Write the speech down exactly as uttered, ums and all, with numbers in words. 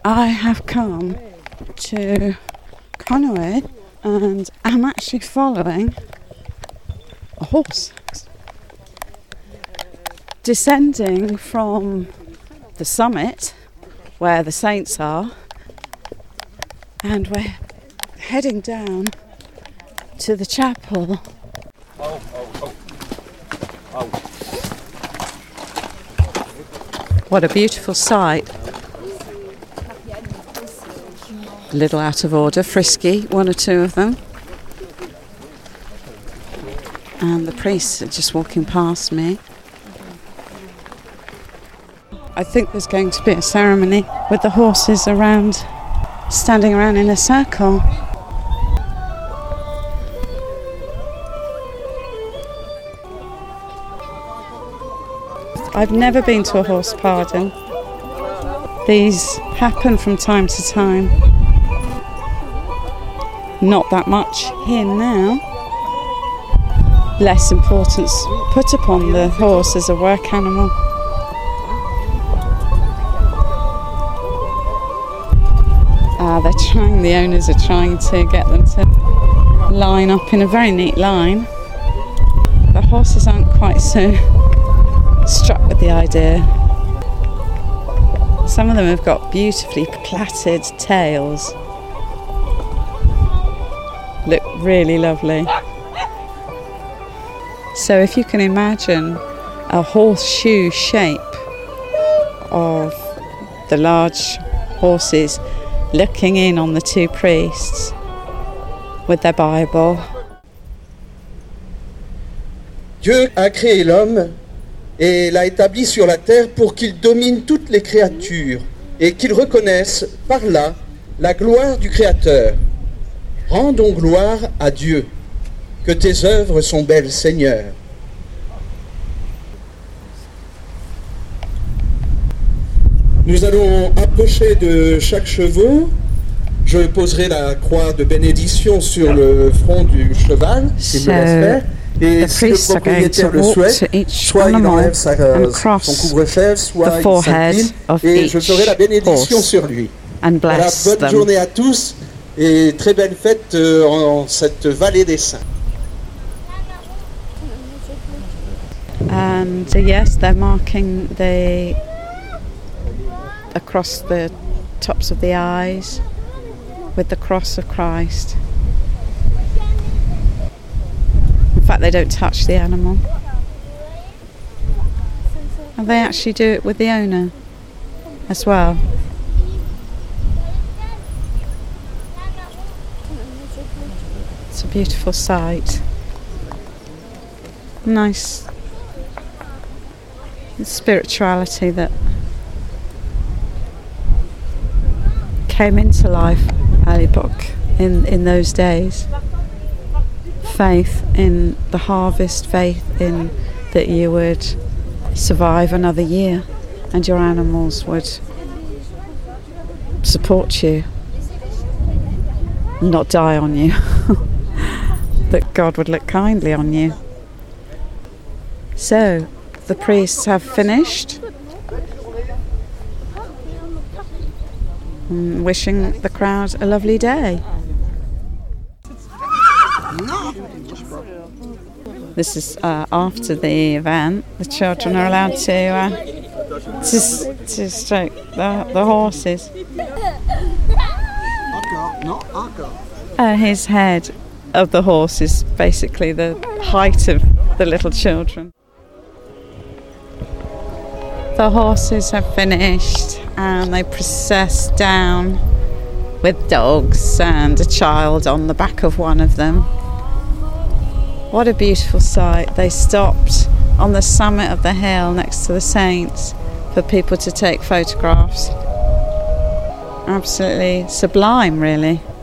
I have come to Conwy and I'm actually following a horse descending from the summit where the saints are, and we're heading down to the chapel. Oh, oh, oh. Oh. What a beautiful sight. A little out of order, frisky, one or two of them. And the priests are just walking past me. I think there's going to be a ceremony with the horses around, standing around in a circle. I've never been to a horse pardon. These happen from time to time. Not that much here now. Less importance put upon the horse as a work animal. Ah, they're trying, the owners are trying to get them to line up in a very neat line. The horses aren't quite so struck with the idea. Some of them have got beautifully plaited tails. Look really lovely. So if you can imagine a horseshoe shape of the large horses looking in on the two priests with their Bible. Dieu a créé l'homme et l'a établi sur la terre pour qu'il domine toutes les créatures et qu'il reconnaisse par là la gloire du Créateur. Rendons gloire à Dieu, que tes œuvres sont belles, Seigneur. Nous allons approcher de chaque chevaux. Je poserai la croix de bénédiction sur le front du cheval, s'il me laisse faire. Et si le propriétaire le souhaite, soit il enlève sa, son couvre-chef, soit il s'incline, et je ferai la bénédiction sur lui. Voilà, bonne them. Journée à tous et très belle fête euh, en cette vallée des saints. And uh, yes, they're marking the across the tops of the eyes with the cross of Christ. In fact, they don't touch the animal. And they actually do it with the owner as well. It's a beautiful sight. Nice spirituality that came into life, Alibok, in, in those days. Faith in the harvest, faith in that you would survive another year and your animals would support you, not die on you, that God would look kindly on you. So, the priests have finished. Mm, wishing the crowd a lovely day. This is uh, after the event. The children are allowed to uh, to, to stroke the, the horses. Uh, his head of the horse is basically the height of the little children. The horses have finished and they process down with dogs and a child on the back of one of them. What a beautiful sight. They stopped on the summit of the hill next to the saints for people to take photographs. Absolutely sublime, really.